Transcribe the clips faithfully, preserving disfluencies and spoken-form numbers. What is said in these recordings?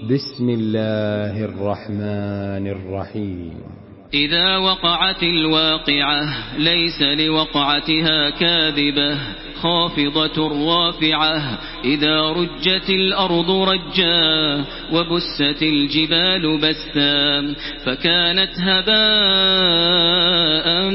بسم الله الرحمن الرحيم. إذا وقعت الواقعة ليس لوقعتها كاذبة خافضة رافعة إذا رجت الأرض رجا وبست الجبال بسا فكانت هباء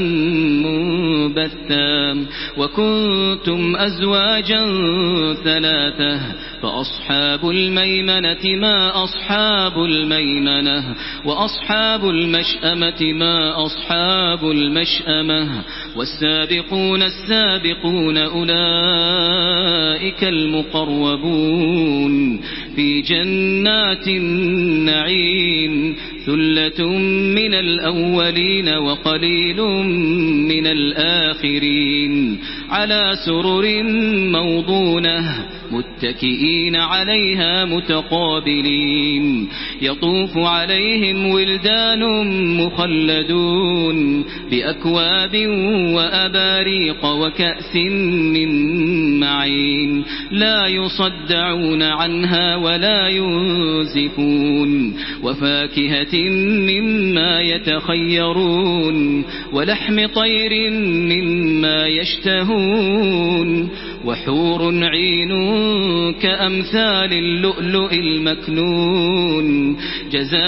منبثا وكنتم أزواجا ثلاثة فأصحاب الميمنة ما أصحاب الميمنة وأصحاب المشأمة ما أصحاب المشأمة والسابقون السابقون أولئك المقربون في جنات النعيم ثلة من الأولين وقليل من الآخرين على سرر موضونة متكئين عليها متقابلين يطوف عليهم ولدان مخلدون بأكواب وأباريق وكأس من معين لا يصدعون عنها ولا ينزفون وفاكهة مما يتخيرون ولحم طير مما يشتهون وحور عين كأمثال اللؤلؤ المكنون جزاء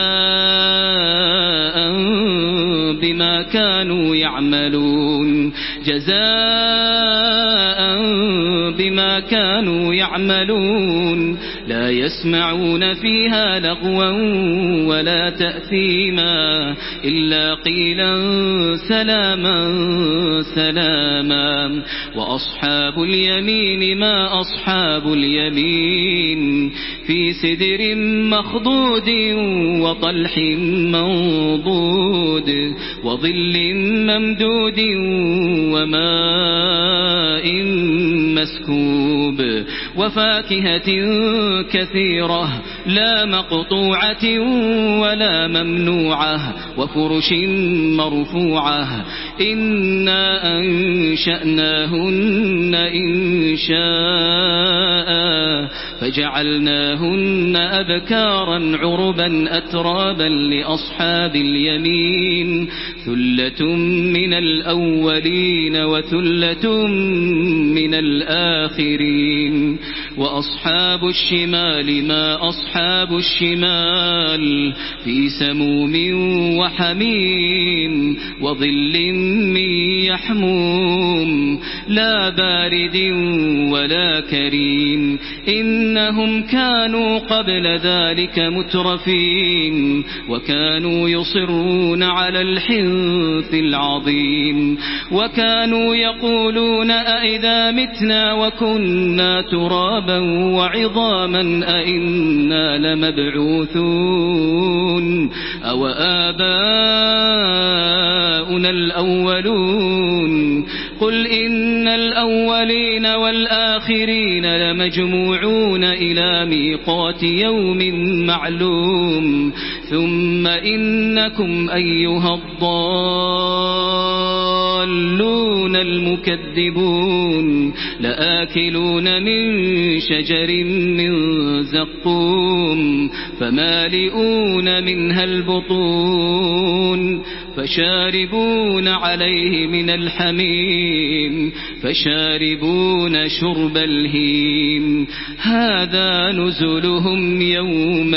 بما كانوا يعملون جزاء بما كانوا يعملون لا يسمعون فيها لغوا ولا تأثيما إلا قيلا سلاما سلاما وأصحاب اليمين ما أصحاب اليمين في سدر مخضود وطلح منضود وظل ممدود وماء مسكوب وفاكهة كثيرة لا مقطوعة ولا ممنوعة وفرش مرفوعة إنا أنشأناهن إنشاء فجعلناهن أبكارا عربا أترابا لأصحاب اليمين ثلة من الأولين وثلة من الآخرين وأصحاب الشمال ما أصحاب الشمال في سموم وحميم وظل من يحموم لا بارد ولا كريم إنهم كانوا قبل ذلك مترفين وكانوا يصرون على الحنث العظيم وكانوا يقولون أئذا متنا وكنا ترابا وعظاما أئنا لمبعوثون أو آباؤنا الأولون قل إن الأولين والآخرين لمجموعون إلى ميقات يوم معلوم ثم إنكم أيها الضالون المكذبون لآكلون من شجر من زقوم فمالئون منها البطون فشاربون عليه من الحميم فشاربون شرب الهيم هذا نزلهم يوم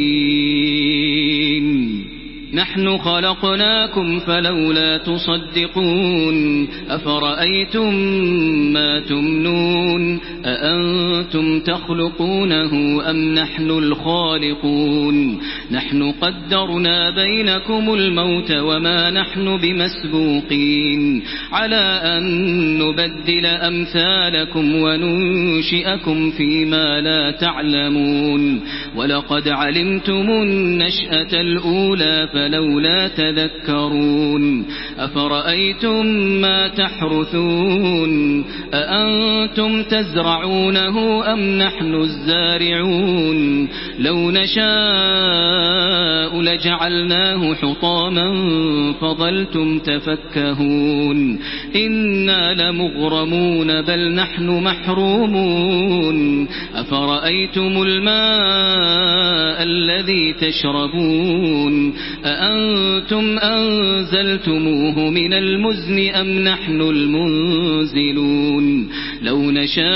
الدين نحن خلقناكم فلولا تصدقون أفرأيتم ما تمنون أأنتم تخلقونه أم نحن الخالقون نحن قدرنا بينكم الموت وما نحن بمسبوقين على أن نبدل أمثالكم وننشئكم فيما لا تعلمون ولقد علمتم النشأة الأولى فلولا تذكرون أفرأيتم ما تحرثون أأنتم تزرعونه أم نحن الزارعون لو نشاء لجعلناه حطاما فظلتم تفكهون إنا لمغرمون بل نحن محرومون أفرأيتم الماء الماء الذي تشربون أأنتم أنزلتموه من المزن أم نحن المنزلون لو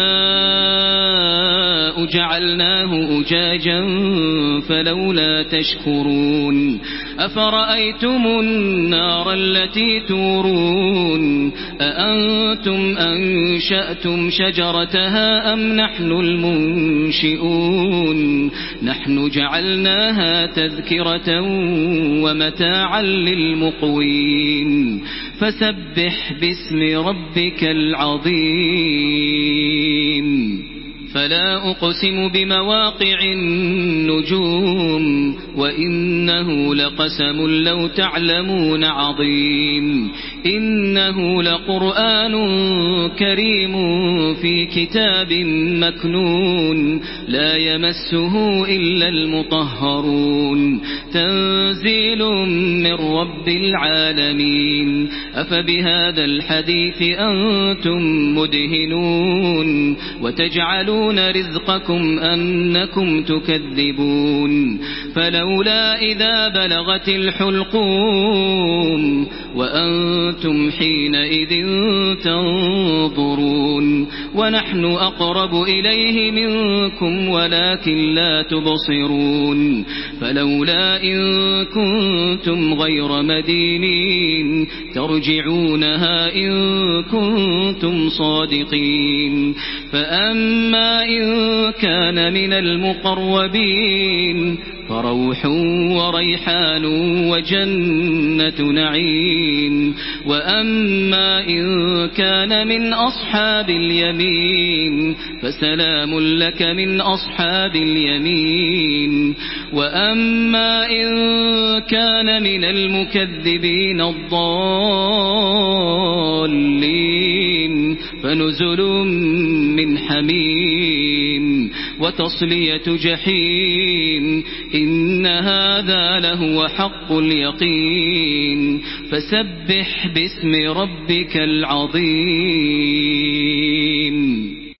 نشاء جعلناه أجاجا فلولا تشكرون أفرأيتم النار التي تورون أأنتم أنشأتم شجرتها أم نحن المنشئون نحن جعلناها تذكرة ومتاعا للمقوين فسبح باسم ربك العظيم فلا أقسم بمواقع النجوم وإنه لقسم لو تعلمون عظيم إنه لقرآن كريم في كتاب مكنون لا يمسه إلا المطهرون تنزيل من رب العالمين أفبهذا الحديث أنتم مدهنون وتجعلون رزقكم أنكم تكذبون فلولا إذا بلغت الحلقوم وأنتم حينئذ تنظرون ونحن أقرب إليه منكم ولكن لا تبصرون فلولا إن كنتم غير مدينين ترجعونها إن كنتم صادقين فأما إن كان من المقربين فروح وريحان وجنة نعيم وأما إن كان من أصحاب اليمين فسلام لك من أصحاب اليمين وأما إن كان من المكذبين الضالين فنزل من حميم وتصلية جحيم إن هذا لهو حق اليقين فسبح باسم ربك العظيم